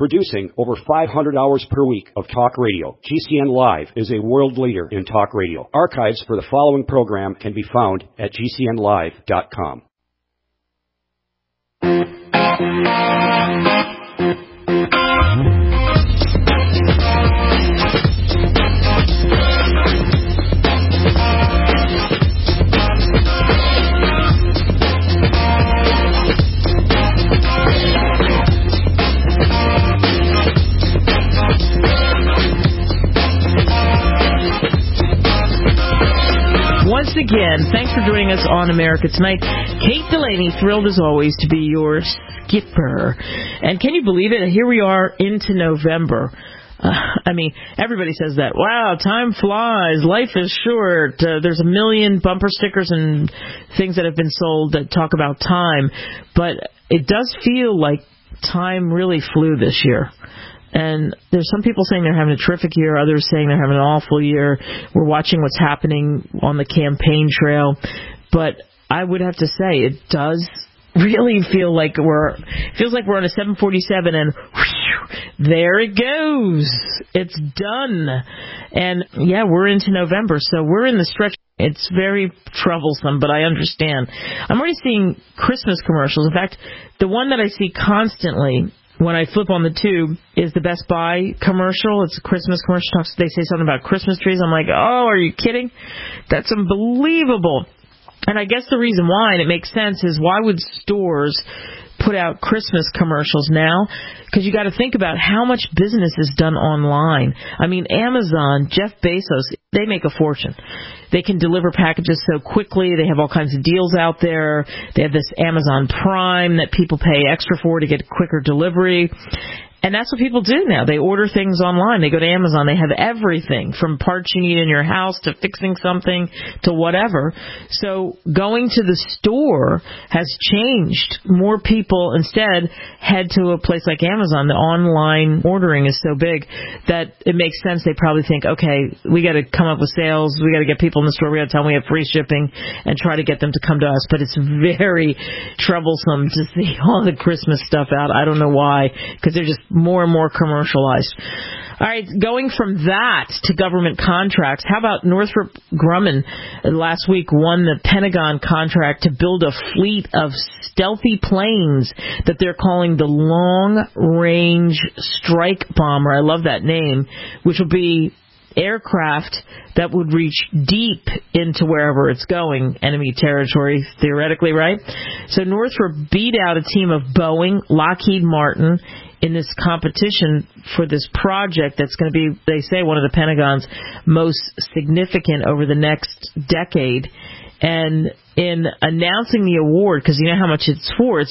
Producing over 500 hours per week of talk radio, GCN Live is a world leader in talk radio. Archives for the following program can be found at GCNlive.com. Once again, thanks for joining us on America Tonight. Kate Delaney, thrilled as always to be your skipper. And can you believe it? Here we are into November. I mean, everybody says that. Wow, time flies. Life is short. There's a million bumper stickers and things that have been sold that talk about time. But it does feel like time really flew this year. And there's some people saying they're having a terrific year, others saying they're having an awful year. We're watching what's happening on the campaign trail. But I would have to say it does really feel like we're on a 747 and whew, there it goes. It's done. And yeah, we're into November, so we're in the stretch. It's very troublesome, but I understand. I'm already seeing Christmas commercials. In fact, the one that I see constantly when I flip on the tube is the Best Buy commercial. It's a Christmas commercial. They say something about Christmas trees. I'm like, oh, are you kidding? That's unbelievable. And I guess the reason why, and it makes sense, is why would stores put out Christmas commercials now? Because you got to think about how much business is done online. I mean, Amazon, Jeff Bezos, they make a fortune. They can deliver packages so quickly. They have all kinds of deals out there. They have this Amazon Prime that people pay extra for to get quicker delivery. And that's what people do now. They order things online. They go to Amazon. They have everything from parts you need in your house to fixing something to whatever. So going to the store has changed. More people instead head to a place like Amazon. The online ordering is so big that it makes sense. They probably think, okay, we got to come up with sales. We got to get people in the store. We got to tell them we have free shipping and try to get them to come to us. But it's very troublesome to see all the Christmas stuff out. I don't know why, because they're just more and more commercialized. All right, going from that to government contracts, how about Northrop Grumman last week won the Pentagon contract to build a fleet of stealthy planes that they're calling the Long Range Strike Bomber. I love that name, which will be aircraft that would reach deep into wherever it's going, enemy territory, theoretically, right? So Northrop beat out a team of Boeing, Lockheed Martin, in this competition for this project that's going to be, they say, one of the Pentagon's most significant over the next decade. And in announcing the award, because you know how much it's for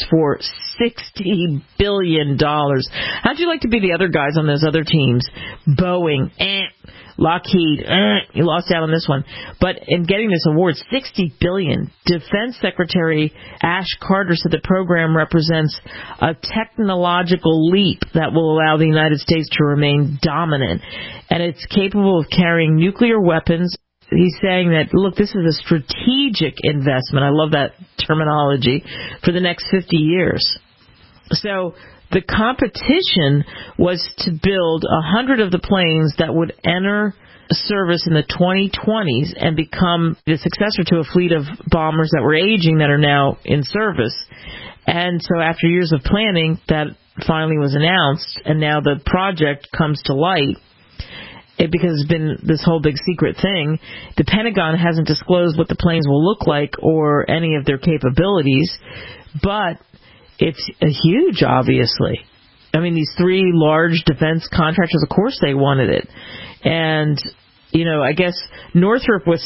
$60 billion. How'd you like to be the other guys on those other teams? Boeing, Lockheed, you lost out on this one. But in getting this award, $60 billion, Defense Secretary Ash Carter said the program represents a technological leap that will allow the United States to remain dominant. And it's capable of carrying nuclear weapons. He's saying that, look, this is a strategic investment. I love that terminology, for the next 50 years. So the competition was to build 100 of the planes that would enter service in the 2020s and become the successor to a fleet of bombers that were aging that are now in service. And so after years of planning, that finally was announced, and now the project comes to light. Because it's been this whole big secret thing, the Pentagon hasn't disclosed what the planes will look like or any of their capabilities, but it's huge, obviously. I mean, these three large defense contractors, of course they wanted it. And, you know, I guess Northrop was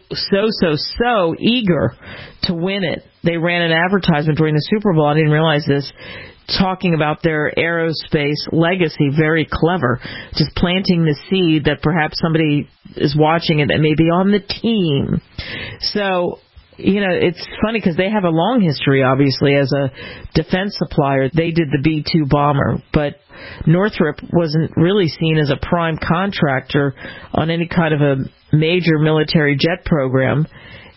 so eager to win it. They ran an advertisement during the Super Bowl, I didn't realize this, talking about their aerospace legacy. Very clever. Just planting the seed that perhaps somebody is watching it that may be on the team. So, you know, it's funny because they have a long history, obviously, as a defense supplier. They did the B-2 bomber, but Northrop wasn't really seen as a prime contractor on any kind of a major military jet program.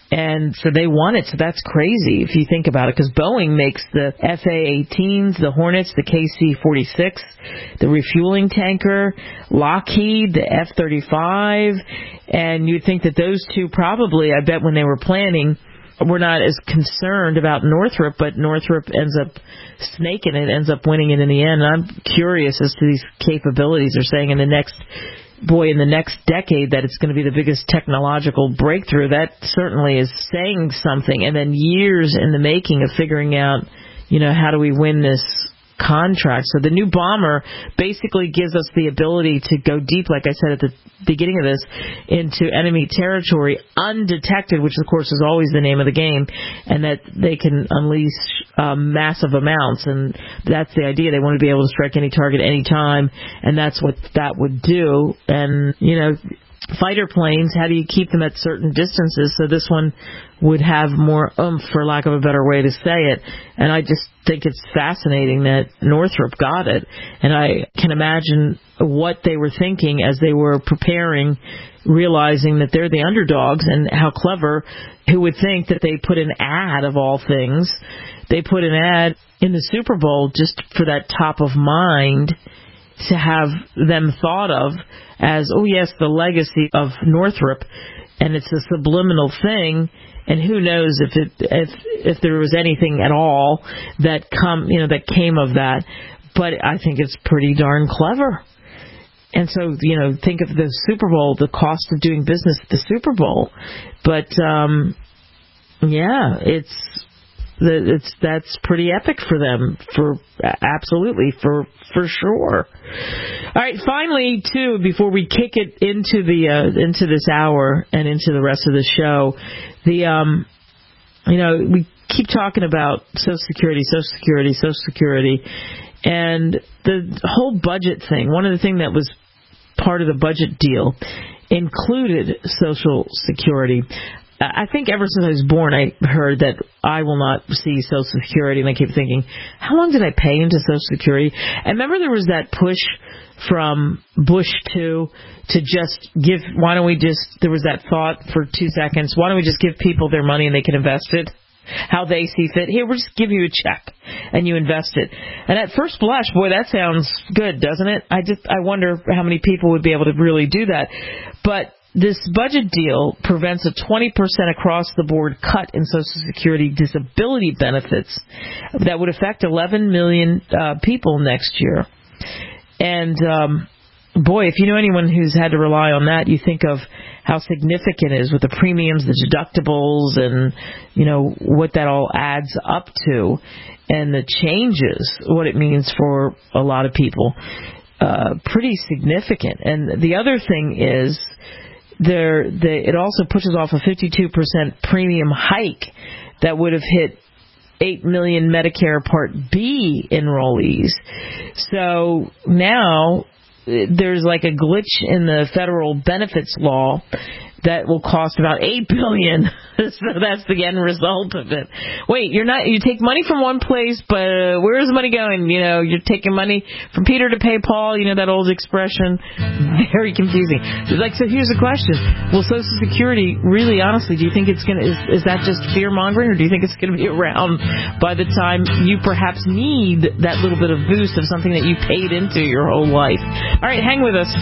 And so they want it. So that's crazy if you think about it, because Boeing makes the FA-18s, the Hornets, the KC-46, the refueling tanker, Lockheed, the F-35. And you'd think that those two probably, I bet when they were planning, were not as concerned about Northrop, but Northrop ends up snaking it, ends up winning it in the end. And I'm curious as to these capabilities. They're saying in the next decade that it's going to be the biggest technological breakthrough. That certainly is saying something. And then years in the making of figuring out, how do we win this contract. So the new bomber basically gives us the ability to go deep, like I said at the beginning of this, into enemy territory undetected, which of course is always the name of the game, and that they can unleash massive amounts. And that's the idea. They want to be able to strike any target any time, and that's what that would do. And, fighter planes, how do you keep them at certain distances? So this one would have more oomph, for lack of a better way to say it. And I just think it's fascinating that Northrop got it. And I can imagine what they were thinking as they were preparing, realizing that they're the underdogs, and how clever. Who would think that they put an ad, of all things, they put an ad in the Super Bowl just for that top of mind to have them thought of as, oh yes, the legacy of Northrop, and it's a subliminal thing. And who knows if there was anything at all that came of that. But I think it's pretty darn clever. And so, think of the Super Bowl, the cost of doing business at the Super Bowl. But that's pretty epic for them, for sure. All right, finally, too, before we kick it into this hour and into the rest of the show, we keep talking about Social Security, and the whole budget thing. One of the things that was part of the budget deal included Social Security. I think ever since I was born, I heard that I will not see Social Security, and I keep thinking, how long did I pay into Social Security? And remember there was that push from Bush to just give, there was that thought for 2 seconds, why don't we just give people their money and they can invest it how they see fit? Here, we'll just give you a check and you invest it. And at first blush, boy, that sounds good, doesn't it? I wonder how many people would be able to really do that. But this budget deal prevents a 20% across-the-board cut in Social Security disability benefits that would affect 11 million people next year. And, boy, if you know anyone who's had to rely on that, you think of how significant it is with the premiums, the deductibles, and, what that all adds up to, and the changes, what it means for a lot of people. Pretty significant. And the other thing is, it also pushes off a 52% premium hike that would have hit 8 million Medicare Part B enrollees. So now there's like a glitch in the federal benefits law that will cost about $8 billion. So that's the end result of it. Wait, you take money from one place, but where's the money going? You're taking money from Peter to pay Paul, that old expression. Very confusing. So here's the question. Will Social Security, really honestly, do you think it's going to, is that just fear mongering, or do you think it's going to be around by the time you perhaps need that little bit of boost of something that you paid into your whole life? All right, hang with us.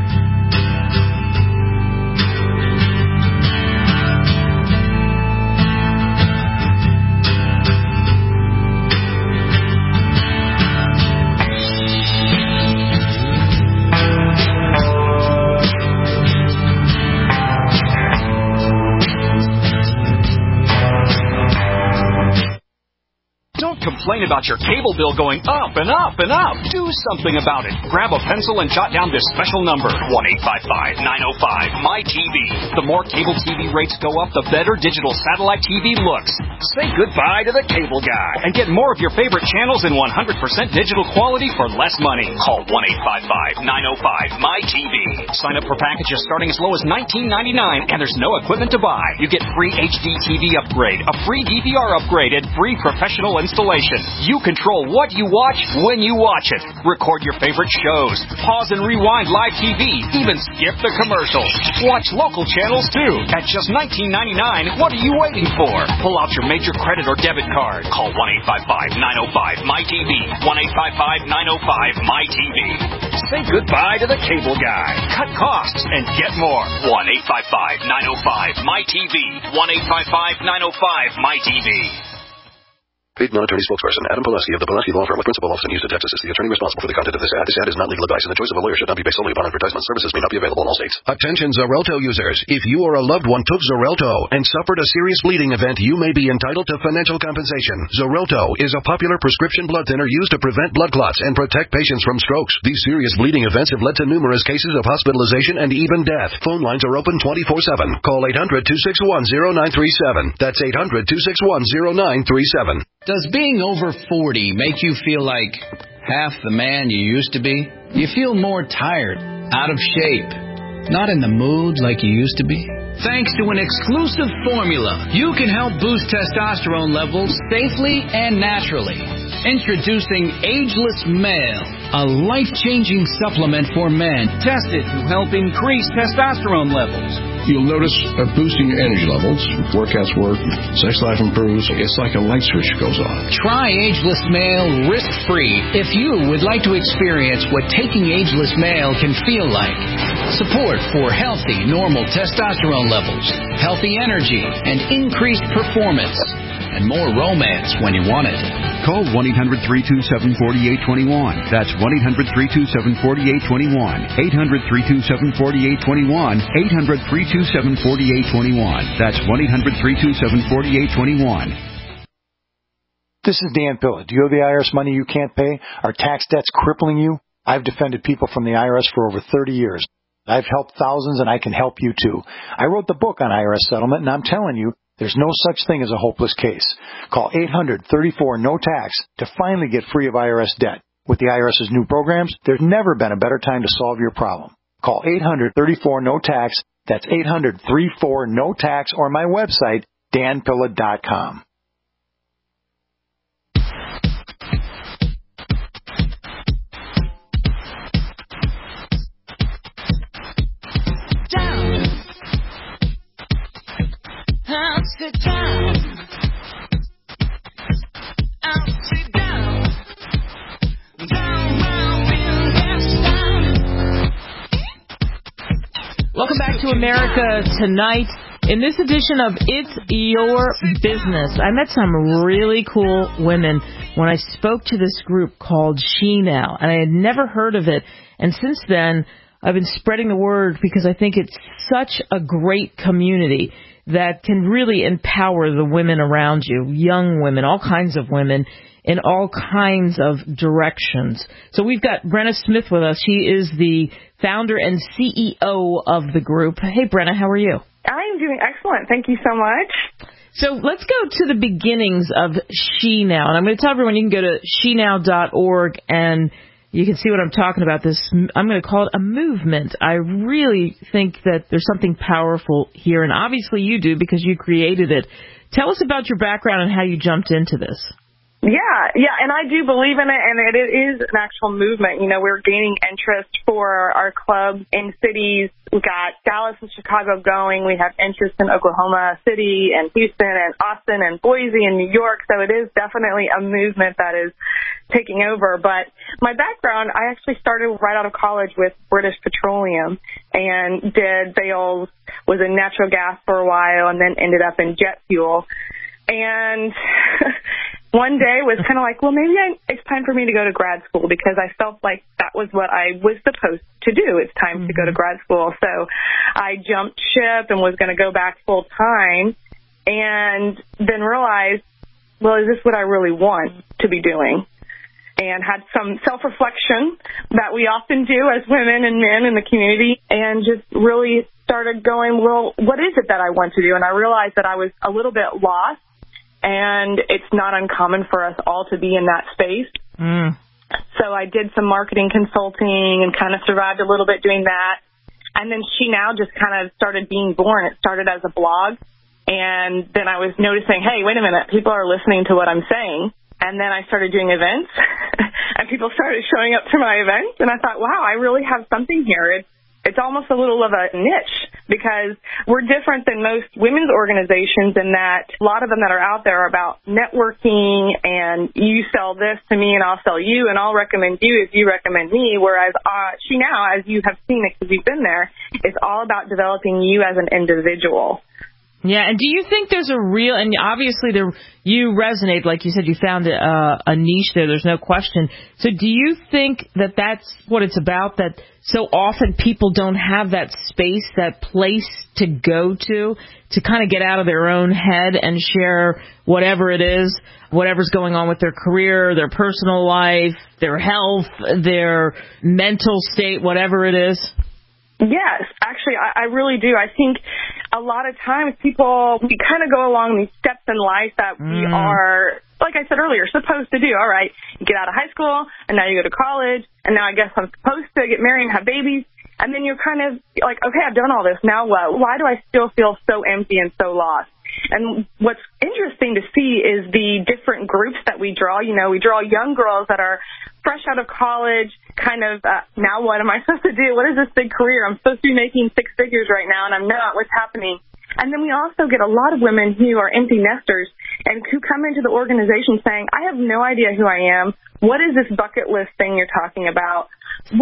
Complain about your cable bill going up and up and up. Do something about it. Grab a pencil and jot down this special number, 1-855-905-MY-TV. The more cable TV rates go up, the better digital satellite TV looks. Say goodbye to the cable guy and get more of your favorite channels in 100% digital quality for less money. Call 1-855-905-MY-TV. Sign up for packages starting as low as $19.99, and there's no equipment to buy. You get free HD TV upgrade, a free DVR upgrade, and free professional installation. You control what you watch when you watch it. Record your favorite shows. Pause and rewind live TV. Even skip the commercials. Watch local channels, too. At just $19.99, what are you waiting for? Pull out your major credit or debit card. Call 1-855-905-MyTV. 1-855-905-MyTV. Say goodbye to the cable guy. Cut costs and get more. 1-855-905-MyTV. 1-855-905-MyTV. Paid non-attorney spokesperson Adam Pileski of the Pileski Law Firm with principal office in Houston, Texas is the attorney responsible for the content of this ad. This ad is not legal advice, and the choice of a lawyer should not be based solely upon advertisement. Services may not be available in all states. Attention Xarelto users. If you or a loved one took Xarelto and suffered a serious bleeding event, you may be entitled to financial compensation. Xarelto is a popular prescription blood thinner used to prevent blood clots and protect patients from strokes. These serious bleeding events have led to numerous cases of hospitalization and even death. Phone lines are open 24/7. Call 800-261-0937. That's 800-261-0937. Does being over 40 make you feel like half the man you used to be? You feel more tired, out of shape, not in the mood like you used to be? Thanks to an exclusive formula, you can help boost testosterone levels safely and naturally. Introducing Ageless Male, a life-changing supplement for men tested to help increase testosterone levels. You'll notice a boosting your energy levels, workouts work, sex life improves. It's like a light switch goes on. Try Ageless Male risk-free if you would like to experience what taking Ageless Male can feel like. Support for healthy, normal testosterone levels, healthy energy, and increased performance. And more romance when you want it. Call 1-800-327-4821. That's 1-800-327-4821. 800-327-4821. 800-327-4821. That's 1-800-327-4821. This is Dan Pilla. Do you owe the IRS money you can't pay? Are tax debts crippling you? I've defended people from the IRS for over 30 years. I've helped thousands, and I can help you too. I wrote the book on IRS settlement, and I'm telling you, there's no such thing as a hopeless case. Call 800-34-NO-TAX to finally get free of IRS debt. With the IRS's new programs, there's never been a better time to solve your problem. Call 800-34-NO-TAX. That's 800-34-NO-TAX, or my website, danpilla.com. Sit down. I'll sit down. Welcome back to America Tonight. In this edition of It's Your Business, I met some really cool women when I spoke to this group called She Now, and I had never heard of it. And since then, I've been spreading the word because I think it's such a great community that can really empower the women around you, young women, all kinds of women, in all kinds of directions. So we've got Brenna Smith with us. She is the founder and CEO of the group. Hey, Brenna, how are you? I'm doing excellent. Thank you so much. So let's go to the beginnings of She Now. And I'm going to tell everyone you can go to shenow.org and you can see what I'm talking about. I'm going to call it a movement. I really think that there's something powerful here, and obviously you do because you created it. Tell us about your background and how you jumped into this. Yeah, and I do believe in it, and it is an actual movement. You know, we're gaining interest for our club in cities. We've got Dallas and Chicago going. We have interest in Oklahoma City and Houston and Austin and Boise and New York. So it is definitely a movement that is taking over. But my background, I actually started right out of college with British Petroleum and did sales, was in natural gas for a while, and then ended up in jet fuel. And one day was kind of like, well, maybe it's time for me to go to grad school because I felt like that was what I was supposed to do. It's time to go to grad school. So I jumped ship and was going to go back full time and then realized, well, is this what I really want to be doing? And had some self-reflection that we often do as women and men in the community and just really started going, well, what is it that I want to do? And I realized that I was a little bit lost. And it's not uncommon for us all to be in that space. So I did some marketing consulting and kind of survived a little bit doing that. And then She Now just kind of started being born. It started as a blog. And then I was noticing, hey, wait a minute, people are listening to what I'm saying. And then I started doing events, and people started showing up to my events, and I thought, wow, I really have something here. It's almost a little of a niche, because we're different than most women's organizations in that a lot of them that are out there are about networking, and you sell this to me and I'll sell you, and I'll recommend you if you recommend me, whereas She Now, as you have seen it because you've been there, is all about developing you as an individual. Yeah, and do you think there's a real, and obviously you resonate, like you said, you found a niche there, there's no question. So do you think that that's what it's about, that so often people don't have that space, that place to go to kind of get out of their own head and share whatever it is, whatever's going on with their career, their personal life, their health, their mental state, whatever it is? Yes, actually, I really do. I think a lot of times we kind of go along these steps in life that we are, like I said earlier, supposed to do. All right, you get out of high school, and now you go to college, and now I guess I'm supposed to get married and have babies. And then you're kind of like, okay, I've done all this. Now what? Why do I still feel so empty and so lost? And what's interesting to see is the different groups that we draw. You know, we draw young girls that are fresh out of college, kind of, now what am I supposed to do? What is this big career? I'm supposed to be making six figures right now, and I'm not. What's happening? And then we also get a lot of women who are empty nesters and who come into the organization saying, I have no idea who I am. What is this bucket list thing you're talking about? Who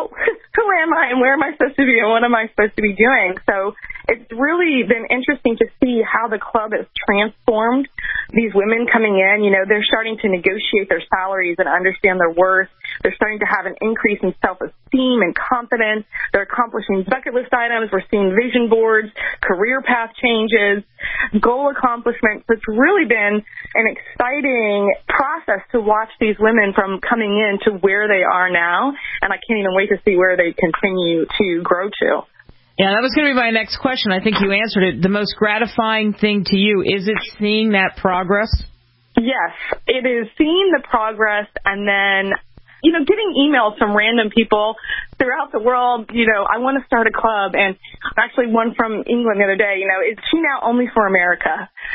am I, and where am I supposed to be, and what am I supposed to be doing? So it's really been interesting to see how the club has transformed these women coming in. You know, they're starting to negotiate their salaries and understand their worth. They're starting to have an increase in self-esteem and confidence. They're accomplishing bucket list items. We're seeing vision boards, career path changes, goal accomplishments. It's really been an exciting process to watch these women from coming in to where they are now, and I can't even wait to see where they continue to grow to. Yeah, that was going to be my next question. I think you answered it. The most gratifying thing to you, is it seeing that progress? Yes, it is seeing the progress, and then, you know, getting emails from random people throughout the world. You know, I want to start a club, and actually one from England the other day, you know, is She Now only for America?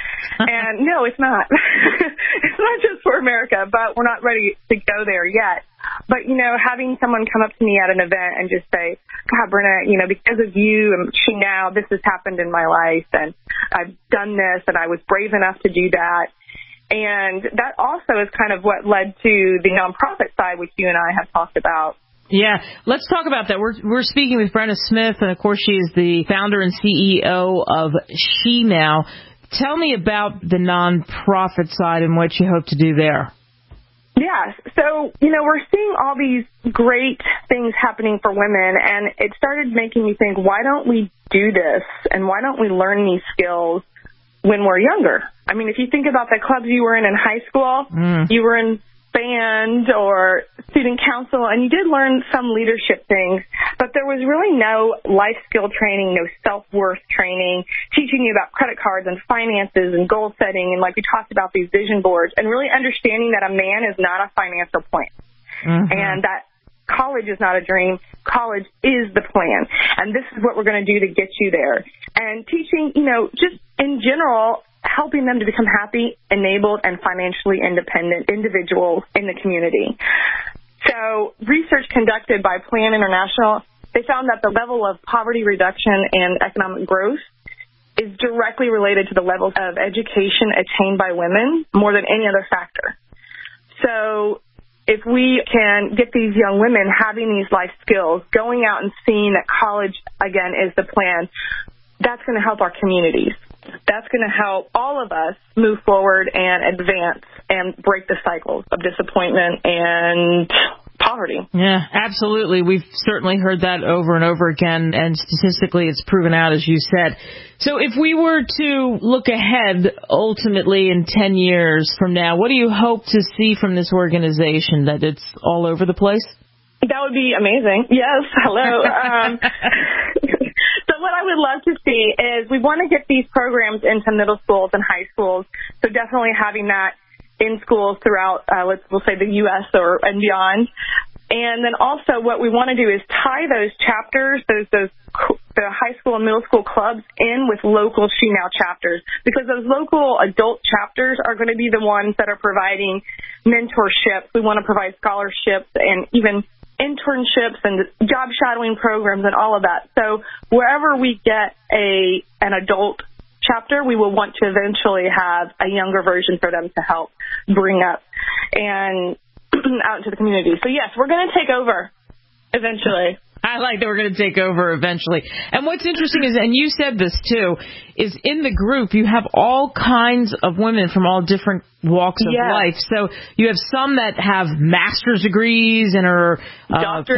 And no, it's not. It's not just for America, but we're not ready to go there yet. But, you know, having someone come up to me at an event and just say, God, Brenna, you know, because of you and She Now, this has happened in my life, and I've done this, and I was brave enough to do that. And that also is kind of what led to the nonprofit side, which you and I have talked about. Yeah, let's talk about that. We're speaking with Brenna Smith, and of course she is the founder and CEO of She Now. Tell me about the nonprofit side and what you hope to do there. Yes. So, you know, we're seeing all these great things happening for women, and it started making me think, why don't we do this, and why don't we learn these skills when we're younger? I mean, if you think about the clubs you were in high school, you were in band or student council, and you did learn some leadership things, but there was really no life skill training, no self-worth training, teaching you about credit cards and finances and goal setting, and like we talked about, these vision boards, and really understanding that a man is not a financial plan, and that college is not a dream. College is the plan, and this is what we're going to do to get you there. And teaching, you know, just in general, helping them to become happy, enabled, and financially independent individuals in the community. So research conducted by Plan International, they found that the level of poverty reduction and economic growth is directly related to the levels of education attained by women more than any other factor. So if we can get these young women having these life skills, going out and seeing that college, again, is the plan, that's going to help our communities. That's going to help all of us move forward and advance and break the cycles of disappointment and poverty. Yeah, absolutely. We've certainly heard that over and over again, and statistically it's proven out, as you said. So if we were to look ahead, ultimately in 10 years from now, what do you hope to see from this organization? That it's all over the place? That would be amazing. Yes, hello. So what I would love to see is we want to get these programs into middle schools and high schools. So definitely having that in schools throughout, we'll say the U.S. and beyond. And then also what we want to do is tie those chapters, those the high school and middle school clubs in with local She Now chapters, because those local adult chapters are going to be the ones that are providing mentorships. We want to provide scholarships and even internships and job shadowing programs and all of that. So wherever we get an adult chapter, we will want to eventually have a younger version for them to help bring up and out into the community. So yes, we're going to take over eventually. I like that we're going to take over eventually. And what's interesting is, and you said this too, is in the group you have all kinds of women from all different walks of life. So you have some that have master's degrees and are doctors,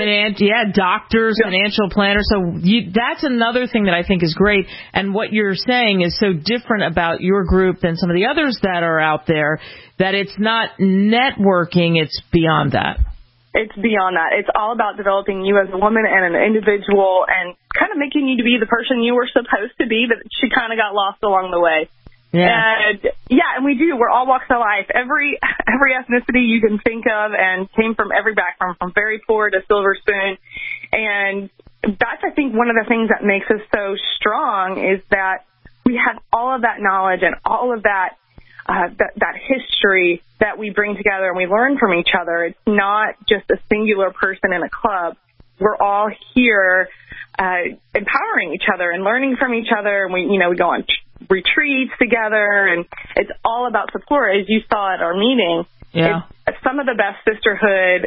financial planners. So that's another thing that I think is great. And what you're saying is so different about your group than some of the others that are out there, that it's not networking, it's beyond that. It's beyond that. It's all about developing you as a woman and an individual and kind of making you to be the person you were supposed to be, but she kind of got lost along the way. Yeah. And we do. We're all walks of life. Every ethnicity you can think of and came from every background, from very poor to silver spoon. And that's, I think, one of the things that makes us so strong is that we have all of that knowledge and all of that that history that we bring together and we learn from each other. It's not just a singular person in a club. We're all here empowering each other and learning from each other. And we go on retreats together, and it's all about support, as you saw at our meeting. Yeah. It's some of the best sisterhood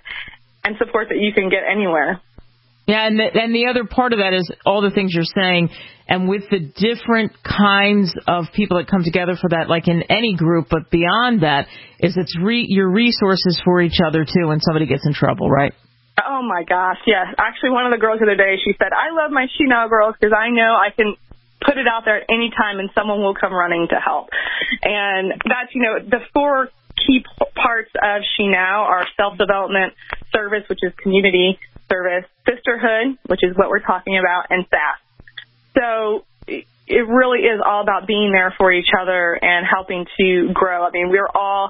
and support that you can get anywhere. Yeah, and the other part of that is all the things you're saying, and with the different kinds of people that come together for that, like in any group, but beyond that, is it's your resources for each other, too, when somebody gets in trouble, right? Oh, my gosh, yes. Actually, one of the girls the other day, she said, I love my She Now girls because I know I can put it out there at any time and someone will come running to help. And that's, the four key parts of She Now are self-development, service, which is community service, sisterhood, which is what we're talking about, and SAS. So it really is all about being there for each other and helping to grow. I mean, we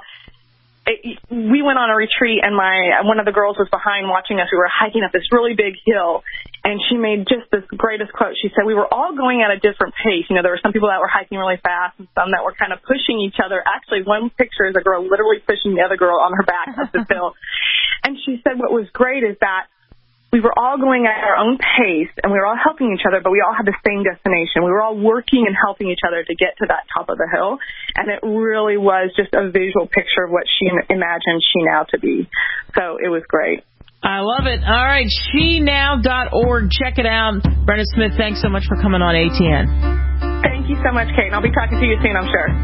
went on a retreat, and one of the girls was behind watching us. We were hiking up this really big hill, and she made just this greatest quote. She said, we were all going at a different pace. There were some people that were hiking really fast and some that were kind of pushing each other. Actually, one picture is a girl literally pushing the other girl on her back up the hill. And she said what was great is that we were all going at our own pace, and we were all helping each other, but we all had the same destination. We were all working and helping each other to get to that top of the hill, and it really was just a visual picture of what she imagined She Now to be. So it was great. I love it. All right, shenow.org. Check it out. Brenda Smith, thanks so much for coming on ATN. Thank you so much, Kate, and I'll be talking to you soon, I'm sure.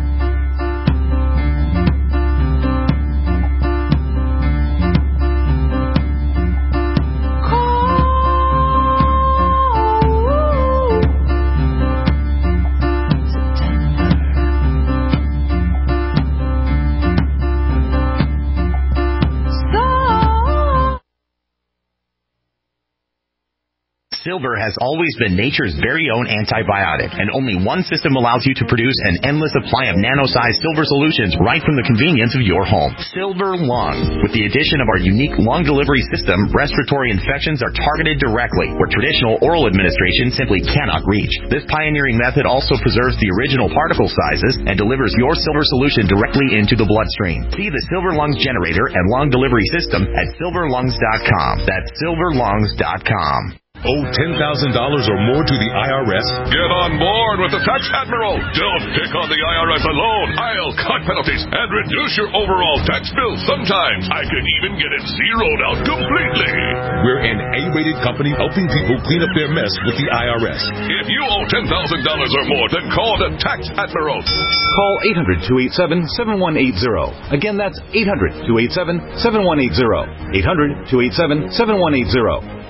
Silver has always been nature's very own antibiotic, and only one system allows you to produce an endless supply of nano-sized silver solutions right from the convenience of your home. Silver Lung. With the addition of our unique lung delivery system, respiratory infections are targeted directly, where traditional oral administration simply cannot reach. This pioneering method also preserves the original particle sizes and delivers your silver solution directly into the bloodstream. See the Silver Lungs generator and lung delivery system at silverlungs.com. That's silverlungs.com. Owe $10,000 or more to the IRS? Get on board with the Tax Admiral. Don't pick on the IRS alone. I'll cut penalties and reduce your overall tax bill. Sometimes I can even get it zeroed out completely. We're an A-rated company helping people clean up their mess with the IRS. If you owe $10,000 or more, then call the Tax Admiral. Call 800-287-7180. Again, that's 800-287-7180. 800-287-7180.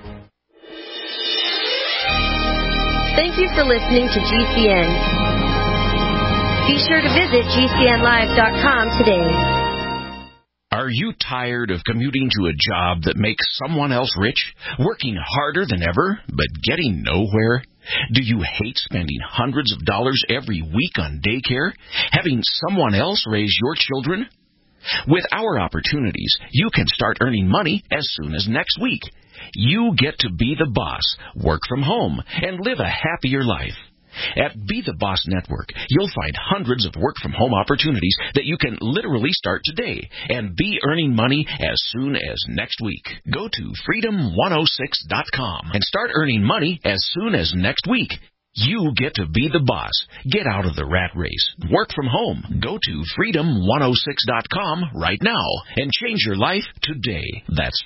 Thank you for listening to GCN. Be sure to visit GCNlive.com today. Are you tired of commuting to a job that makes someone else rich, working harder than ever, but getting nowhere? Do you hate spending hundreds of dollars every week on daycare, having someone else raise your children? With our opportunities, you can start earning money as soon as next week. You get to be the boss, work from home, and live a happier life. At Be the Boss Network, you'll find hundreds of work-from-home opportunities that you can literally start today and be earning money as soon as next week. Go to freedom106.com and start earning money as soon as next week. You get to be the boss. Get out of the rat race. Work from home. Go to freedom106.com right now and change your life today. That's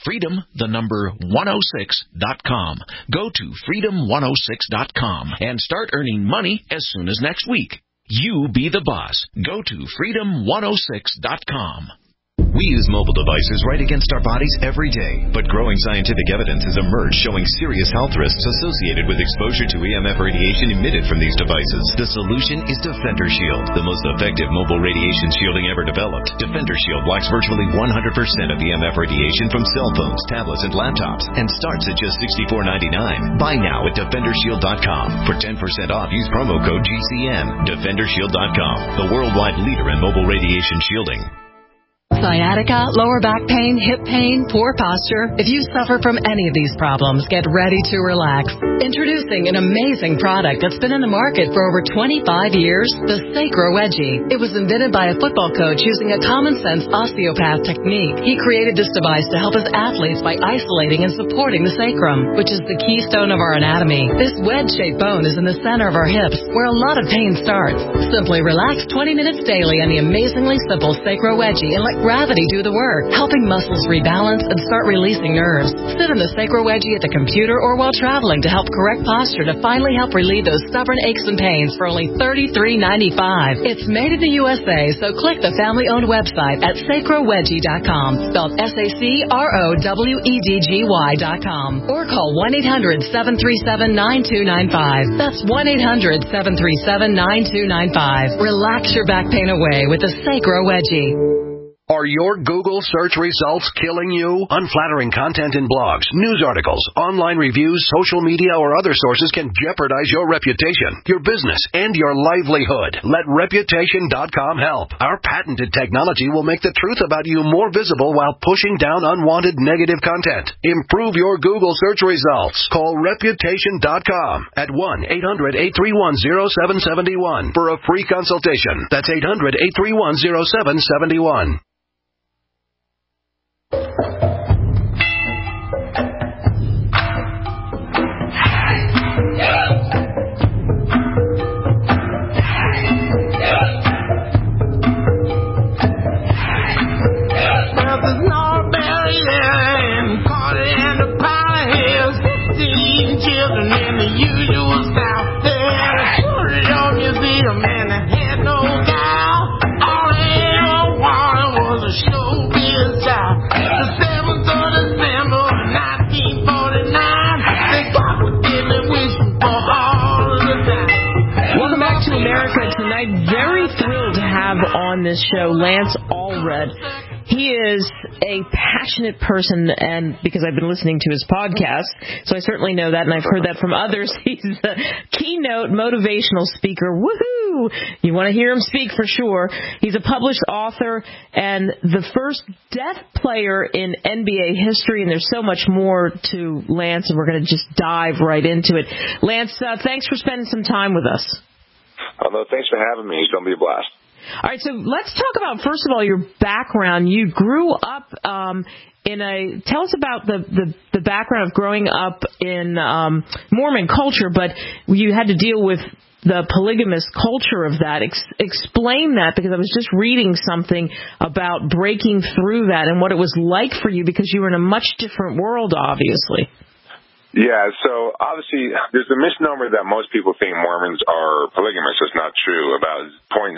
freedom106.com. Go to freedom106.com and start earning money as soon as next week. You be the boss. Go to freedom106.com. We use mobile devices right against our bodies every day, but growing scientific evidence has emerged showing serious health risks associated with exposure to EMF radiation emitted from these devices. The solution is Defender Shield, the most effective mobile radiation shielding ever developed. Defender Shield blocks virtually 100% of EMF radiation from cell phones, tablets, and laptops, and starts at just $64.99. Buy now at DefenderShield.com. For 10% off, use promo code GCN. DefenderShield.com, the worldwide leader in mobile radiation shielding. Sciatica, lower back pain, hip pain, poor posture. If you suffer from any of these problems, get ready to relax. Introducing an amazing product that's been in the market for over 25 years, the Sacro Wedgie. It was invented by a football coach using a common-sense osteopath technique. He created this device to help his athletes by isolating and supporting the sacrum, which is the keystone of our anatomy. This wedge-shaped bone is in the center of our hips, where a lot of pain starts. Simply relax 20 minutes daily on the amazingly simple Sacro Wedgie and let gravity do the work, helping muscles rebalance and start releasing nerves. Sit in the Sacro Wedgie at the computer or while traveling to help correct posture to finally help relieve those stubborn aches and pains for only $33.95. It's made in the USA, so click the family-owned website at sacrowedgie.com, spelled SACROWEDGY.com, or call 1-800-737-9295. That's 1-800-737-9295. Relax your back pain away with the Sacro Wedgie. Are your Google search results killing you? Unflattering content in blogs, news articles, online reviews, social media, or other sources can jeopardize your reputation, your business, and your livelihood. Let Reputation.com help. Our patented technology will make the truth about you more visible while pushing down unwanted negative content. Improve your Google search results. Call Reputation.com at 1-800-831-0771 for a free consultation. That's 800-831-0771. Very thrilled to have on this show Lance Allred. He is a passionate person, and because I've been listening to his podcast, so I certainly know that, and I've heard that from others. He's a keynote motivational speaker. Woohoo! You want to hear him speak for sure. He's a published author and the first deaf player in NBA history, and there's so much more to Lance, and we're going to just dive right into it. Lance, thanks for spending some time with us. Oh, no, thanks for having me. It's going to be a blast. All right, so let's talk about, first of all, your background. You grew up tell us about the background of growing up in Mormon culture, but you had to deal with the polygamous culture of that. Explain that, because I was just reading something about breaking through that and what it was like for you, because you were in a much different world, obviously. Yeah, so obviously there's a misnomer that most people think Mormons are polygamous. It's not true. About 0.001%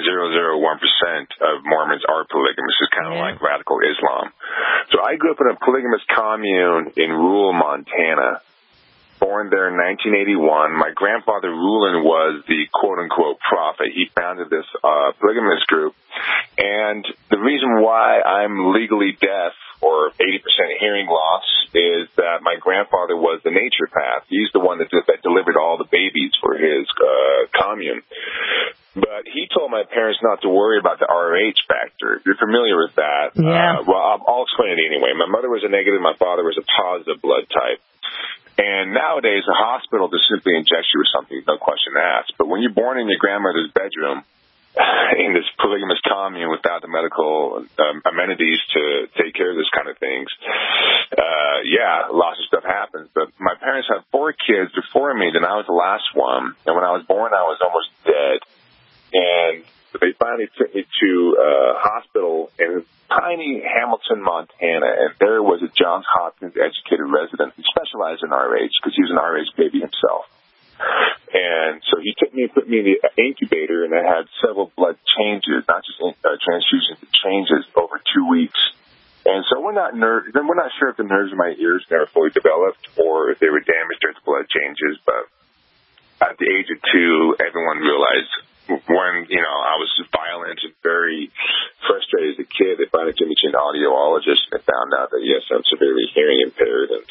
of Mormons are polygamous. It's kind of like radical Islam. So I grew up in a polygamous commune in rural Montana. Born there in 1981. My grandfather, Rulin, was the quote-unquote prophet. He founded this polygamous group. And the reason why I'm legally deaf, or 80% hearing loss, is that my grandfather was the naturopath. He's the one that delivered all the babies for his commune. But he told my parents not to worry about the RH factor. If you're familiar with that, yeah. Well, I'll explain it anyway. My mother was a negative, my father was a positive blood type. And nowadays, a hospital just simply injects you with something, no question asked. But when you're born in your grandmother's bedroom, in this polygamous commune without the medical amenities to take care of this kind of things, lots of stuff happens. But my parents had 4 kids before me, then I was the last one. And when I was born, I was almost dead. And they finally took me to a hospital in tiny Hamilton, Montana, and there was a Johns Hopkins educated resident who specialized in RH because he was an RH baby himself. And so he took me and put me in the incubator, and I had several blood changes, not just transfusions, but changes over 2 weeks. And so we're not sure if the nerves in my ears never fully developed or if they were damaged during the blood changes. But at the age of 2, everyone realized when, I was violent and very frustrated as a kid, they finally took me to an audiologist and found out that, yes, I'm severely hearing impaired. And,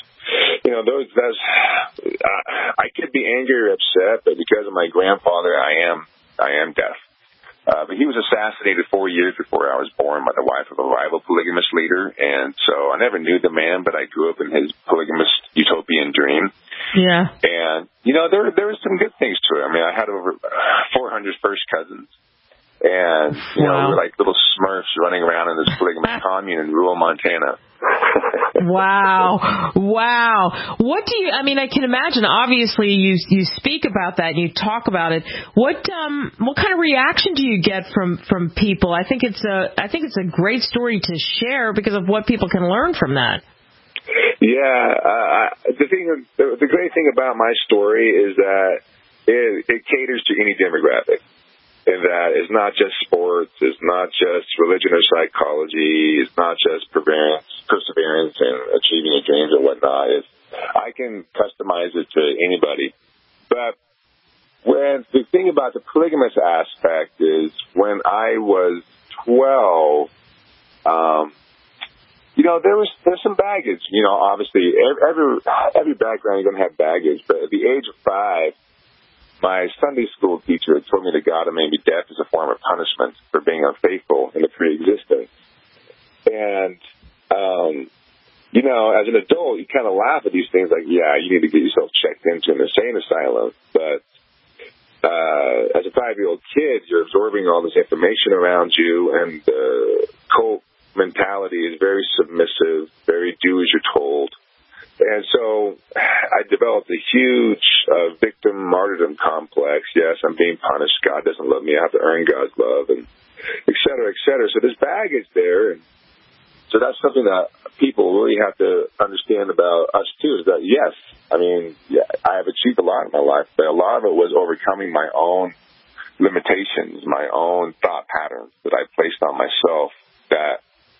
I could be angry or upset, but because of my grandfather, I am deaf. But he was assassinated 4 years before I was born by the wife of a rival polygamous leader. And so I never knew the man, but I grew up in his polygamous utopian dream. Yeah. And, there were some good things to it. I mean, I had over 400 first cousins. And, we're like little Smurfs running around in this polygamous commune in rural Montana. Wow. What do you, I can imagine, obviously you speak about that and you talk about it. What kind of reaction do you get from people? I think it's a great story to share because of what people can learn from that. Yeah, the great thing about my story is that it caters to any demographic. In that it's not just sports, it's not just religion or psychology, it's not just perseverance and achieving your dreams and whatnot. I can customize it to anybody. But the thing about the polygamous aspect is when I was 12, there's some baggage. Obviously every background you're going to have baggage. But at the age of 5, my Sunday school teacher told me that God had made me deaf as a form of punishment for being unfaithful in the pre-existence. And, as an adult, you kind of laugh at these things like, yeah, you need to get yourself checked into an insane asylum. But as a 5-year-old kid, you're absorbing all this information around you, and the cult mentality is very submissive, very do as you're told. And so I developed a huge victim martyrdom complex. Yes, I'm being punished. God doesn't love me. I have to earn God's love, and et cetera, et cetera. So there's baggage there. And so that's something that people really have to understand about us, too, is that, yes, I have achieved a lot in my life, but a lot of it was overcoming my own limitations, my own thought patterns that I placed on myself that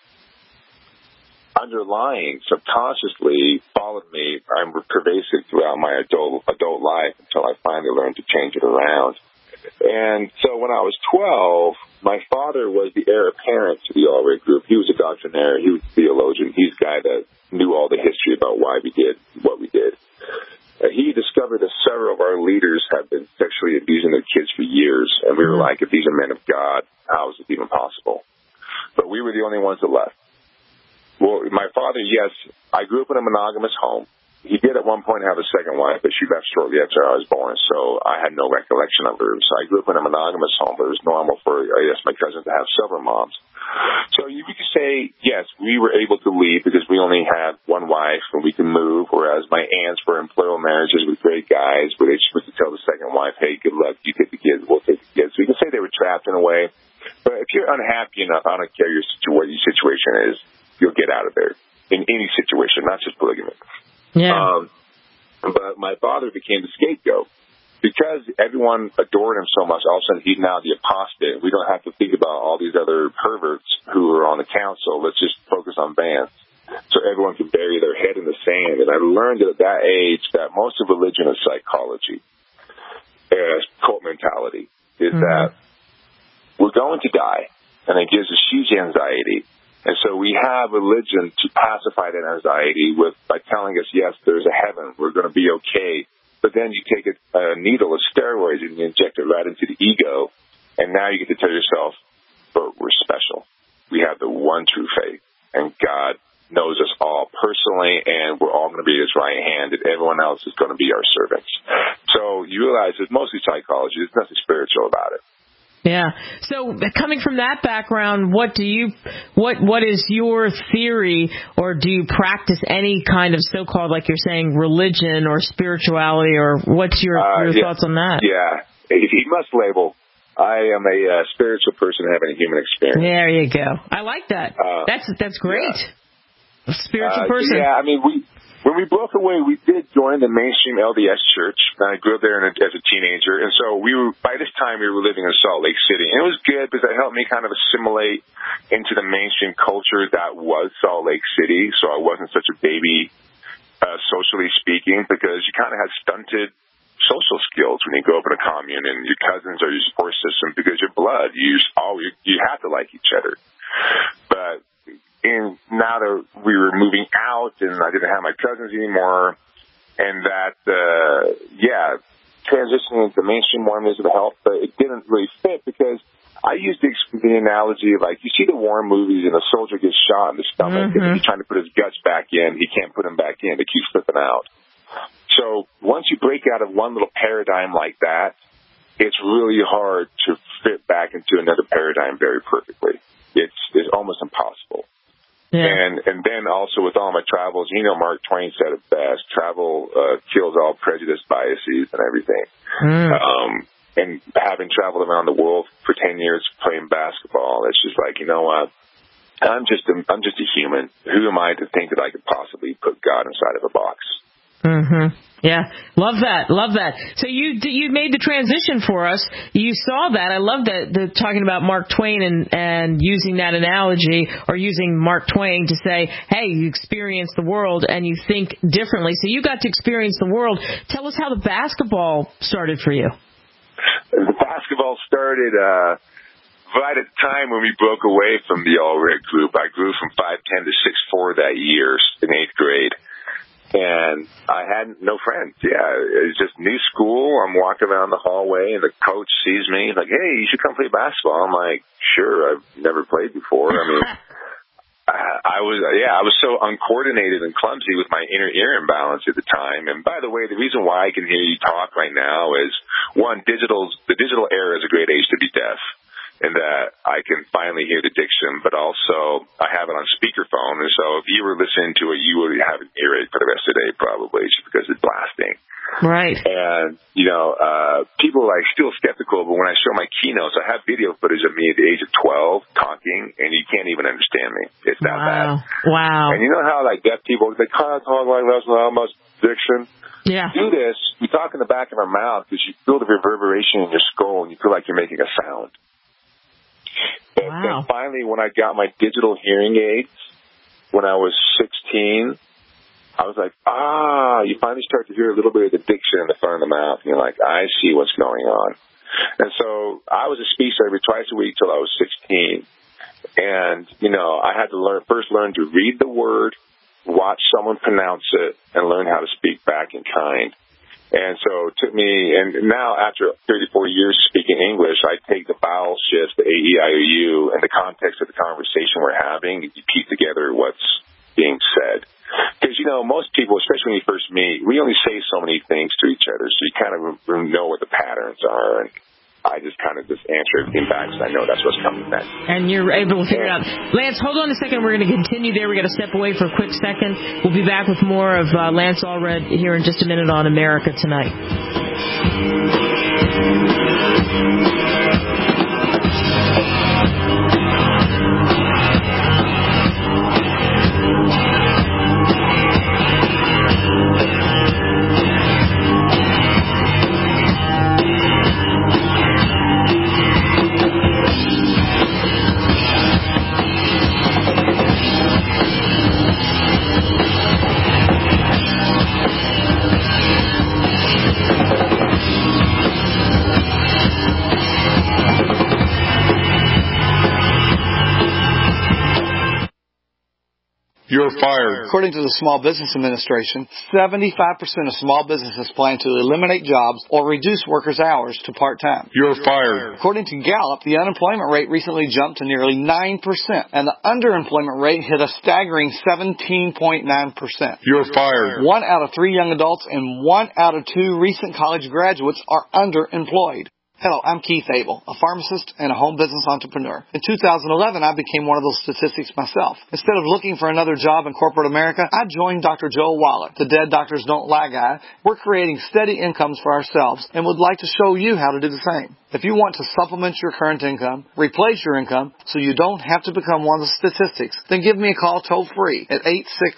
underlying subconsciously followed me. I'm pervasive throughout my adult life until I finally learned to change it around. And so when I was 12, my father was the heir apparent to the All-Red Group. He was a doctrinaire. He was a theologian. He's the guy that knew all the history about why we did what we did. He discovered that several of our leaders had been sexually abusing their kids for years, and we were like, if these are men of God, how is it even possible? But we were the only ones that left. Well, my father, yes, I grew up in a monogamous home. He did at one point have a second wife, but she left shortly after I was born, so I had no recollection of her. So I grew up in a monogamous home, but it was normal for, my cousins to have several moms. So you could say, yes, we were able to leave because we only had one wife and we could move, whereas my aunts were in plural marriages with great guys where they just would tell the second wife, hey, good luck, you take the kids, we'll take the kids. So you can say they were trapped in a way. But if you're unhappy enough, I don't care what your situation is, you'll get out of there in any situation, not just polygamy. Yeah. But my father became the scapegoat. Because everyone adored him so much, all of a sudden he's now the apostate. We don't have to think about all these other perverts who are on the council. Let's just focus on Vance. So everyone can bury their head in the sand. And I learned at that age that most of religion is psychology, cult mentality, is that we're going to die. And it gives us huge anxiety. And so we have religion to pacify that anxiety by telling us, yes, there's a heaven. We're going to be okay. But then you take a needle of steroids and you inject it right into the ego, And now you get to tell yourself, but we're special. We have the one true faith, and God knows us all personally, and we're all going to be his right hand, and everyone else is going to be our servants. So you realize it's mostly psychology. There's nothing spiritual about it. Yeah. So coming from that background, what is your theory, or do you practice any kind of so-called, like you're saying, religion or spirituality, or what's your thoughts on that? Yeah. He must label. I am a spiritual person having a human experience. There you go. I like that. That's great. Yeah. A spiritual person. Yeah, I mean, when we broke away, we did join the mainstream LDS church. I grew up there as a teenager, and so by this time we were living in Salt Lake City. And it was good because it helped me kind of assimilate into the mainstream culture that was Salt Lake City, so I wasn't such a baby, socially speaking, because you kind of had stunted social skills when you grow up in a commune, and your cousins are your support system because you're blood. You have to like each other. But now that we were moving out and I didn't have my cousins anymore, and that, transitioning into mainstream Mormonism helped, but it didn't really fit because I used the analogy of, like, you see the war movies and a soldier gets shot in the stomach and he's trying to put his guts back in. He can't put them back in. They keep slipping out. So once you break out of one little paradigm like that, it's really hard to fit back into another paradigm very perfectly. It's almost impossible. Yeah. And then also with all my travels, Mark Twain said it best, travel kills all prejudice, biases, and everything. And having traveled around the world for 10 years playing basketball, it's just like, you know what? I'm just a human. Who am I to think that I could possibly put God inside of a box? Yeah, love that. So you made the transition for us. You saw that. I love that talking about Mark Twain and using that analogy, or using Mark Twain to say, hey, you experience the world and you think differently. So you got to experience the world. Tell us how the basketball started for you. The basketball started right at the time when we broke away from the All-Red group. I grew from 5'10" to 6'4" that year in 8th grade. And I had no friends. Yeah, it was just new school. I'm walking around the hallway, and the coach sees me. He's like, hey, you should come play basketball. I'm like, sure, I've never played before. I mean, I was so uncoordinated and clumsy with my inner ear imbalance at the time. And by the way, the reason why I can hear you talk right now is, one, the digital era is a great age to be deaf, and that I can finally hear the diction, but also I have it on speakerphone, and so if you were listening to it, you would have an earache for the rest of the day probably, just because it's blasting. Right. And, people are still skeptical, but when I show my keynotes, I have video footage of me at the age of 12 talking, and you can't even understand me. It's that bad. Wow. And you know how, deaf people, they kind of talk like that's not much diction? Yeah. Do this, you talk in the back of our mouth because you feel the reverberation in your skull, and you feel like you're making a sound. And finally, when I got my digital hearing aids, when I was 16, I was like, you finally start to hear a little bit of the diction in the front of the mouth. And you're like, I see what's going on. And so I was a speech therapy twice a week till I was 16. And, I had to first learn to read the word, watch someone pronounce it, and learn how to speak back in kind. And so it took me, and now after 34 years speaking English, I take the vowel shifts, the A-E-I-O-U, and the context of the conversation we're having, and you piece together what's being said. Because, most people, especially when you first meet, we only say so many things to each other, so you kind of know what the patterns are. And I just kind of answer everything back, so I know that's what's coming next. And you're able to figure it out. Lance, hold on a second. We're going to continue there. We're going to step away for a quick second. We'll be back with more of Lance Allred here in just a minute on America Tonight. You're fired. According to the Small Business Administration, 75% of small businesses plan to eliminate jobs or reduce workers' hours to part-time. You're fired. According to Gallup, the unemployment rate recently jumped to nearly 9%, and the underemployment rate hit a staggering 17.9%. You're fired. 1 out of 3 young adults and 1 out of 2 recent college graduates are underemployed. Hello, I'm Keith Abel, a pharmacist and a home business entrepreneur. In 2011, I became one of those statistics myself. Instead of looking for another job in corporate America, I joined Dr. Joel Wallach, the Dead Doctors Don't Lie guy. We're creating steady incomes for ourselves and would like to show you how to do the same. If you want to supplement your current income, replace your income, so you don't have to become one of the statistics, then give me a call toll-free at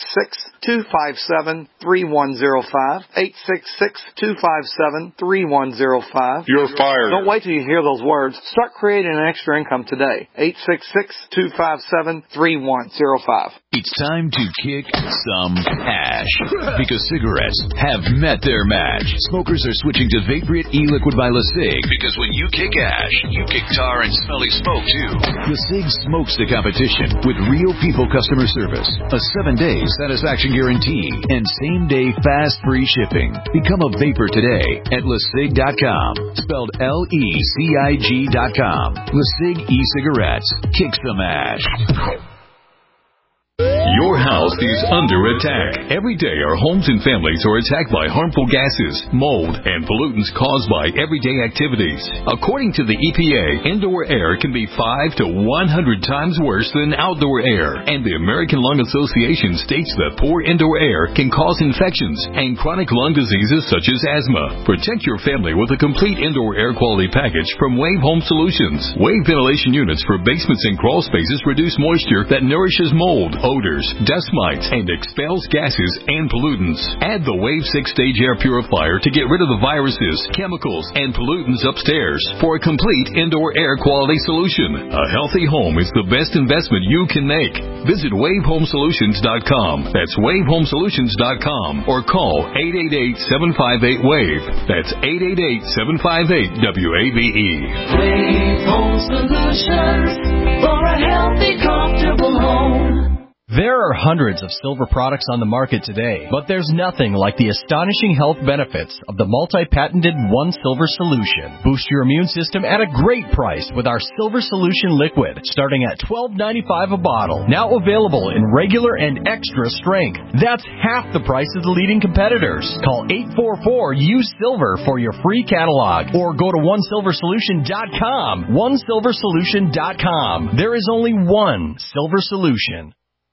866-257-3105, 866-257-3105. You're fired. Don't wait till you hear those words. Start creating an extra income today. 866-257-3105. It's time to kick some ash because cigarettes have met their match. Smokers are switching to Vaporite e-liquid by LeSig because when you kick ash, you kick tar and smelly smoke too. LeSig smokes the competition with real people customer service, a 7-day satisfaction guarantee, and same-day fast free shipping. Become a vapor today at LeSig.com, spelled LECIG.com. LeSig e-cigarettes. Kick some ash. Your house is under attack. Every day our homes and families are attacked by harmful gases, mold, and pollutants caused by everyday activities. According to the EPA, indoor air can be 5 to 100 times worse than outdoor air. And the American Lung Association states that poor indoor air can cause infections and chronic lung diseases such as asthma. Protect your family with a complete indoor air quality package from Wave Home Solutions. Wave ventilation units for basements and crawl spaces reduce moisture that nourishes mold, odors, dust mites, and expels gases and pollutants. Add the Wave 6-stage air purifier to get rid of the viruses, chemicals, and pollutants upstairs for a complete indoor air quality solution. A healthy home is the best investment you can make. Visit WaveHomeSolutions.com. That's WaveHomeSolutions.com or call 888-758-WAVE. That's 888-758-WAVE. Wave Home Solutions for a healthy, comfortable home. There are hundreds of silver products on the market today, but there's nothing like the astonishing health benefits of the multi-patented One Silver Solution. Boost your immune system at a great price with our Silver Solution Liquid, starting at $12.95 a bottle. Now available in regular and extra strength. That's half the price of the leading competitors. Call 844-USILVER for your free catalog, or go to OneSilverSolution.com. OneSilverSolution.com. There is only one Silver Solution.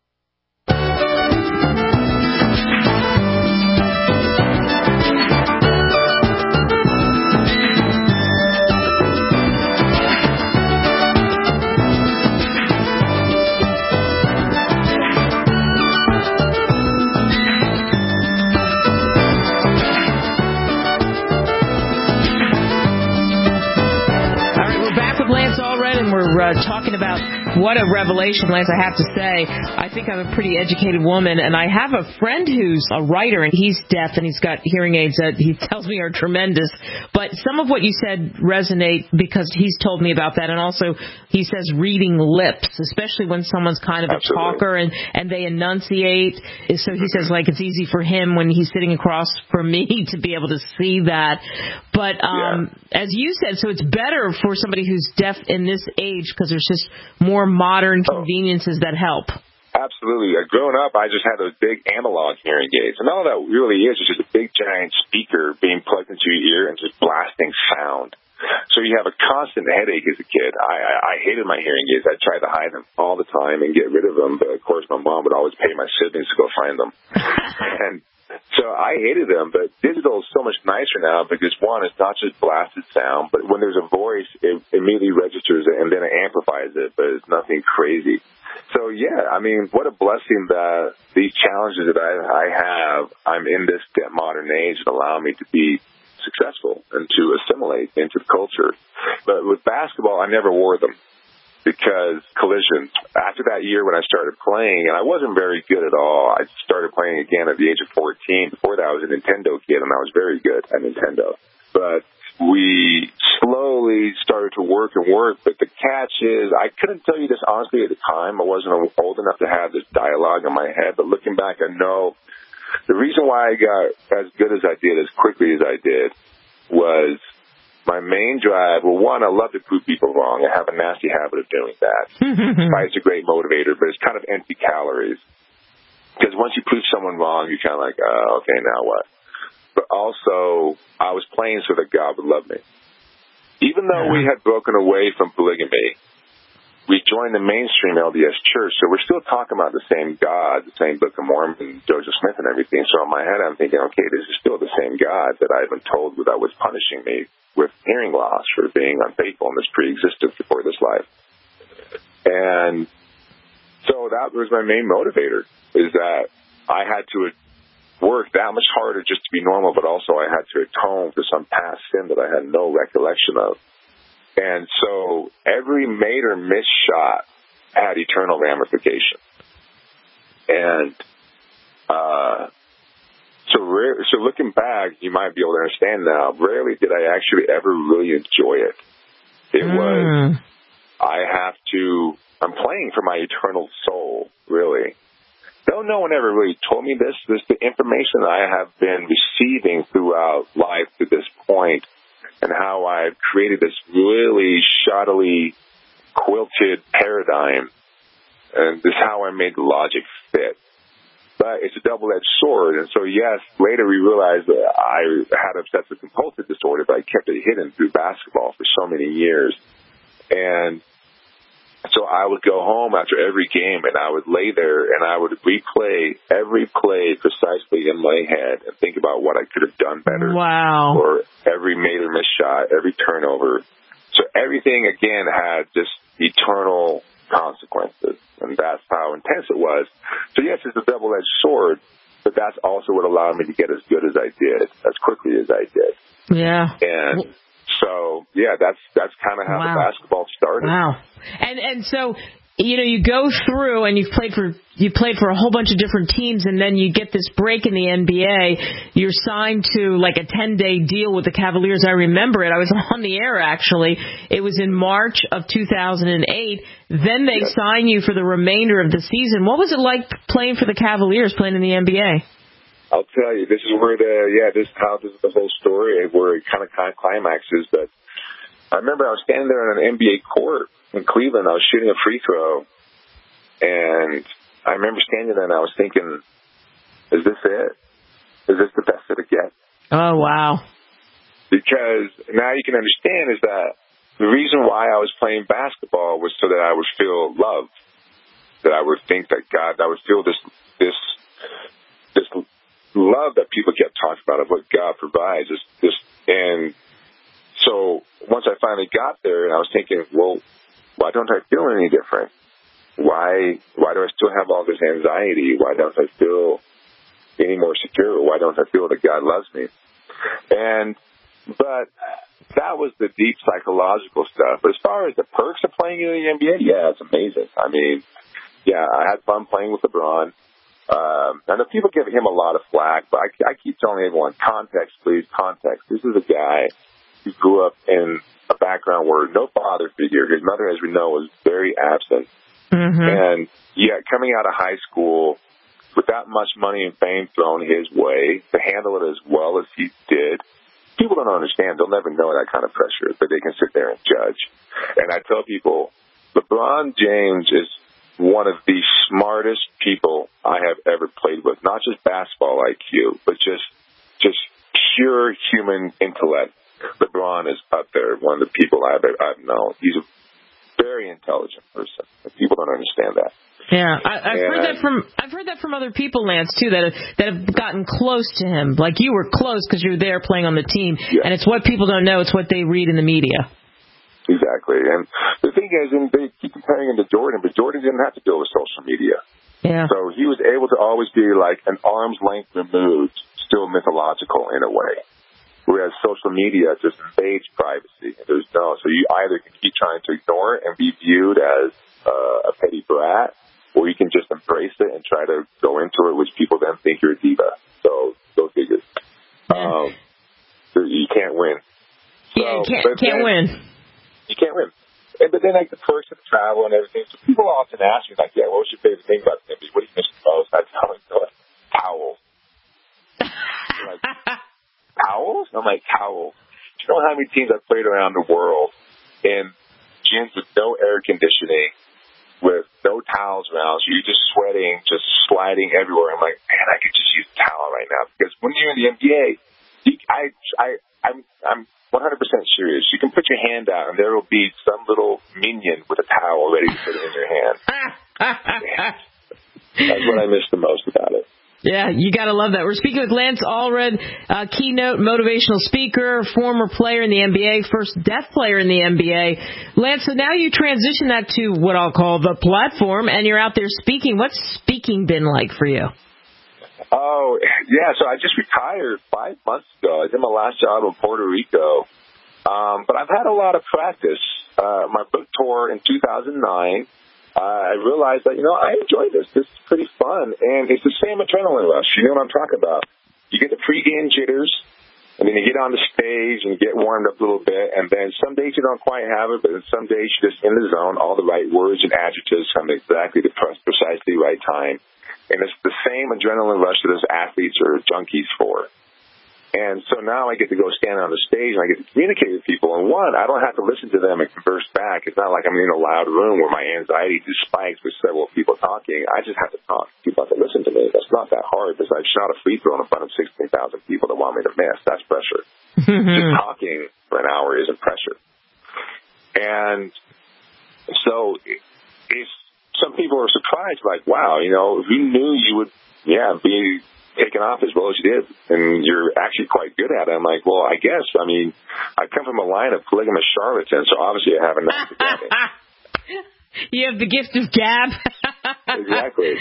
We're talking about what a revelation, Lance, I have to say. I think I'm a pretty educated woman, and I have a friend who's a writer, and he's deaf, and he's got hearing aids that he tells me are tremendous. But some of what you said resonate because he's told me about that, and also he says reading lips, especially when someone's kind of a talker and they enunciate. So he says, like, it's easy for him when he's sitting across from me to be able to see that. But as you said, so it's better for somebody who's deaf in this age because there's just more modern conveniences that help. Absolutely. Growing up, I just had those big analog hearing aids. And all that really is just a big, giant speaker being plugged into your ear and just blasting sound. So you have a constant headache as a kid. I hated my hearing aids. I tried to hide them all the time and get rid of them. But, of course, my mom would always pay my siblings to go find them. And so I hated them, but digital is so much nicer now because, one, it's not just blasted sound, but when there's a voice, it immediately registers it and then it amplifies it, but it's nothing crazy. So, yeah, I mean, what a blessing that these challenges that I have, I'm in this modern age that allow me to be successful and to assimilate into the culture. But with basketball, I never wore them. Because collisions. After that year when I started playing, and I wasn't very good at all, I started playing again at the age of 14. Before that, I was a Nintendo kid, and I was very good at Nintendo. But we slowly started to work, but the catch is, I couldn't tell you this honestly at the time. I wasn't old enough to have this dialogue in my head, but looking back, I know the reason why I got as good as I did, as quickly as I did, was my main drive. Well, one, I love to prove people wrong. I have a nasty habit of doing that. Fight's a great motivator, but it's kind of empty calories. Because once you prove someone wrong, you're kind of like, oh, okay, now what? But also, I was playing so that God would love me. Even though we had broken away from polygamy, we joined the mainstream LDS church, so we're still talking about the same God, the same Book of Mormon, Joseph Smith and everything. So in my head, I'm thinking, okay, this is still the same God that I've been told that was punishing me with hearing loss for being unfaithful in this pre-existence before this life. And so that was my main motivator, is that I had to work that much harder just to be normal, but also I had to atone for some past sin that I had no recollection of. And so every made or missed shot had eternal ramifications. And so looking back, you might be able to understand now, rarely did I actually ever really enjoy it. It was, I'm playing for my eternal soul, really. No one ever really told me this. This is the information that I have been receiving throughout life to this point, and how I've created this really shoddily quilted paradigm, and this is how I made the logic fit. But it's a double-edged sword, and so yes, later we realized that I had obsessive-compulsive disorder, but I kept it hidden through basketball for so many years. And so I would go home after every game, and I would lay there, and I would replay every play precisely in my head and think about what I could have done better. Wow. Or every made or missed shot, every turnover. So everything, again, had just eternal consequences, and that's how intense it was. So yes, it's a double-edged sword, but that's also what allowed me to get as good as I did, as quickly as I did. Yeah. And so, yeah, that's kind of how the basketball started. Wow. And so, you go through and you played for a whole bunch of different teams, and then you get this break in the NBA. You're signed to like a 10-day deal with the Cavaliers. I remember it. I was on the air, actually. It was in March of 2008. Then they sign you for the remainder of the season. What was it like playing for the Cavaliers, playing in the NBA? I'll tell you, this is where this is the whole story, where it kind of climaxes. But I remember I was standing there on an NBA court in Cleveland. I was shooting a free throw, and I remember standing there and I was thinking, is this it? Is this the best it'll get? Oh, wow. Because now you can understand is that the reason why I was playing basketball was so that I would feel love, that I would think that God, I would feel this love that people kept talking about of what God provides. And so once I finally got there, and I was thinking, well, why don't I feel any different? Why do I still have all this anxiety? Why don't I feel any more secure? Why don't I feel that God loves me? But that was the deep psychological stuff. But as far as the perks of playing in the NBA, yeah, it's amazing. I mean, yeah, I had fun playing with LeBron. I know people give him a lot of flack, but I keep telling everyone, context, please, context. This is a guy who grew up in a background where no father figure. His mother, as we know, was very absent. Mm-hmm. And yet, coming out of high school with that much money and fame thrown his way, to handle it as well as he did, people don't understand. They'll never know that kind of pressure, but they can sit there and judge. And I tell people, LeBron James is one of the smartest people I have ever played with. Not just basketball IQ, but just pure human intellect. LeBron is up there, one of the people I've known. He's a very intelligent person. People don't understand that. Yeah, I've heard that from other people, Lance, too, that have gotten close to him. Like you were close because you're there playing on the team, and it's what people don't know. It's what they read in the media. Exactly, and the thing is, and they keep comparing him to Jordan, but Jordan didn't have to deal with social media. Yeah. So he was able to always be like an arm's length removed, still mythological in a way. Whereas social media just invades privacy. So you either can keep trying to ignore it and be viewed as a petty brat, or you can just embrace it and try to go into it, which people then think you're a diva. So go figure. You can't win. So, you can't win. You can't win. But then, like, the perks of travel and everything. So people often ask me, like, yeah, what was your favorite thing about the NBA? What do you miss the most? I tell them, towels. Like, towels? I'm like, towels. Do you know how many teams I've played around the world in gyms with no air conditioning, with no towels around, so you're just sweating, just sliding everywhere. I'm like, man, I could just use a towel right now. Because when you're in the NBA, I'm 100% serious. You can put your hand out, and there will be some little minion with a towel ready to put it in your hand. That's what I miss the most about it. Yeah, you got to love that. We're speaking with Lance Allred, keynote motivational speaker, former player in the NBA, first deaf player in the NBA. Lance, so now you transition that to what I'll call the platform, and you're out there speaking. What's speaking been like for you? Oh, yeah, so I just retired 5 months ago. I did my last job in Puerto Rico. But I've had a lot of practice. My book tour in 2009, I realized that, I enjoy this. This is pretty fun. And it's the same adrenaline rush. You know what I'm talking about? You get the pregame jitters, and then you get on the stage and get warmed up a little bit. And then some days you don't quite have it, but then some days you're just in the zone. All the right words and adjectives come exactly the precisely right time. And it's the same adrenaline rush that those athletes are junkies for. And so now I get to go stand on the stage and I get to communicate with people. And one, I don't have to listen to them and converse back. It's not like I'm in a loud room where my anxiety just spikes with several people talking. I just have to talk. People have to listen to me. That's not that hard because I've shot a free throw in front of 16,000 people that want me to miss. That's pressure. Just talking for an hour isn't pressure. And so it's, some people are surprised, like, wow, who knew you would, be taken off as well as you did, and you're actually quite good at it. I'm like, well, I guess, I come from a line of polygamous charlatans, so obviously I have enough to get me. You have the gift of gab. Exactly.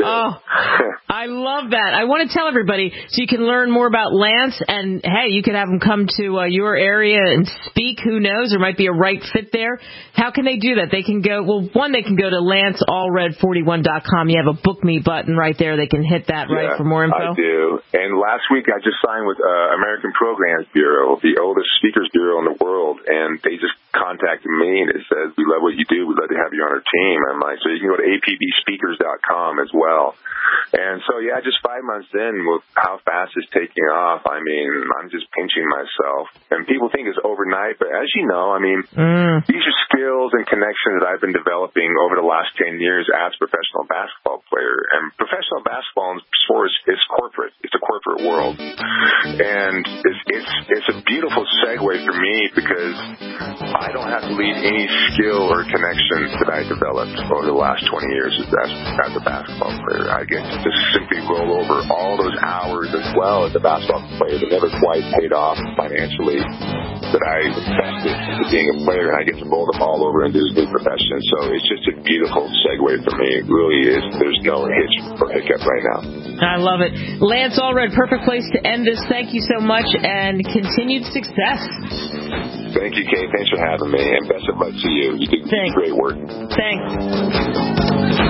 I love that. I want to tell everybody so you can learn more about Lance, and hey, you could have him come to your area and speak. Who knows? There might be a right fit there. How can they do that? They can go, they can go to lanceallred41.com. You have a book me button right there. They can hit that, right, for more info? I do. And last week I just signed with American Programs Bureau, the oldest speakers bureau in the world, and they just contacted me and it says, we love what you do. We'd love to have you on our team. I'm like, so you can go to apbspeakers.com as well. And so, just 5 months in with how fast it's taking off, I'm just pinching myself. And people think it's overnight, but as you know, these are skills and connections that I've been developing over the last 10 years as a professional basketball player. And professional basketball and sports is corporate. It's a corporate world. And it's a beautiful segue for me because I don't have to leave any skill or connection that I developed over the last 20 years as a basketball player. I get to just simply roll over all those hours as well as a basketball player that never quite paid off financially that I invested into being a player, and I get to roll them all over into this new profession. So it's just a beautiful segue for me. It really is. There's no hitch or hiccup right now. I love it. Lance Allred, perfect place to end this. Thank you so much, and continued success. Thank you, Kate. Thanks for having me, and best of luck to you. You do great work. Thanks.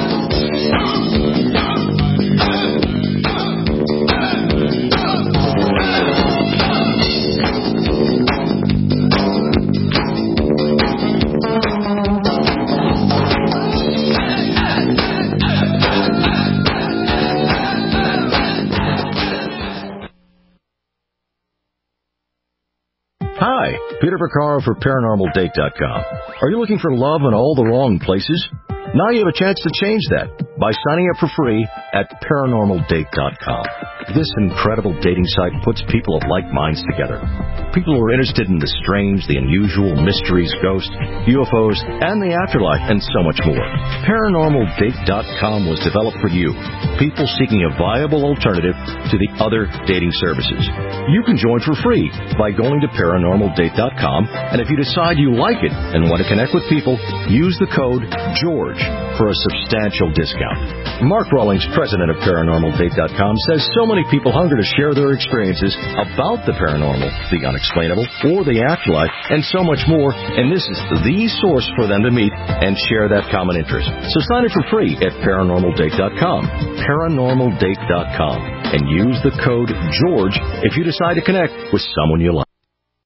Hi, Peter Vaccaro for ParanormalDate.com. Are you looking for love in all the wrong places? Now you have a chance to change that by signing up for free at ParanormalDate.com. This incredible dating site puts people of like minds together. People who are interested in the strange, the unusual, mysteries, ghosts, UFOs, and the afterlife, and so much more. ParanormalDate.com was developed for you, people seeking a viable alternative to the other dating services. You can join for free by going to ParanormalDate.com, and if you decide you like it and want to connect with people, use the code GEORGE for a substantial discount. Mark Rawlings, president of ParanormalDate.com, says so many people hunger to share their experiences about the paranormal, the unexplainable, or the afterlife, and so much more, and this is the source for them to meet and share that common interest. So sign up for free at ParanormalDate.com, ParanormalDate.com, and use the code GEORGE if you decide to connect with someone you like.